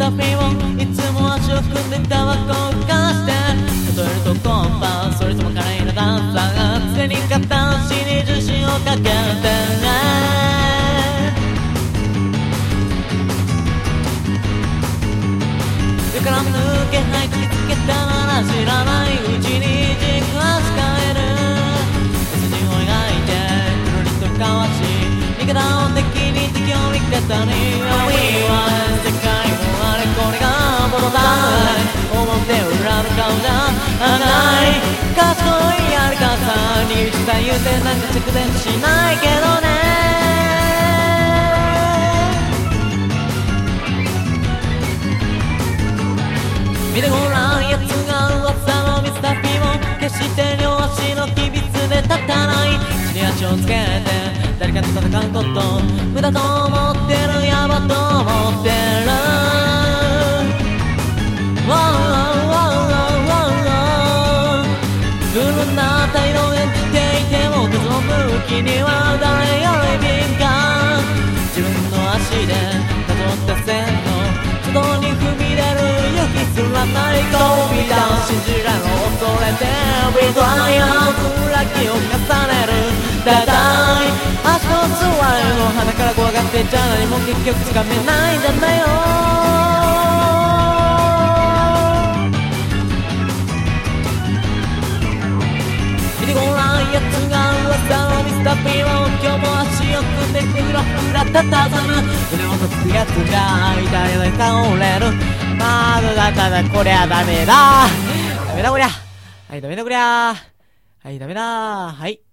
タフィーをいつも足を組んでタバコを浮かして例えるとコンパそれとも華麗なダンサーが常に片足に重心をかけて上から抜けはい突きつけたなら知らないうちに軸足変える筋を描いてくるりとかわし味方を敵に敵を味方にWeは世界もあれこれが物だ表裏の顔じゃない賢いやり方に実際言うてなんか直前しないけどね見てごらんやつが噂のミスター P も決して両足のきびつで立たない地に足をつけて誰かと戦うこと無駄と思ってるやばと思ってる不運な態度を演じていてもその武器には誰より敏感自分の足でたどった線の外に踏み出る勇気すらない飛び出信じられ恐れてビトライアの裏気を重ねるただい足のつわりの鼻から怖がってじゃ何も結局つかめないんじゃないよ見てごらんやつが噂のミスター P は今日も足を組んでふらふらたたずむ腕をとつくやつが痛いで倒れるまあだこりゃダメだダメだこりゃはいダメだこりゃはいダメだはい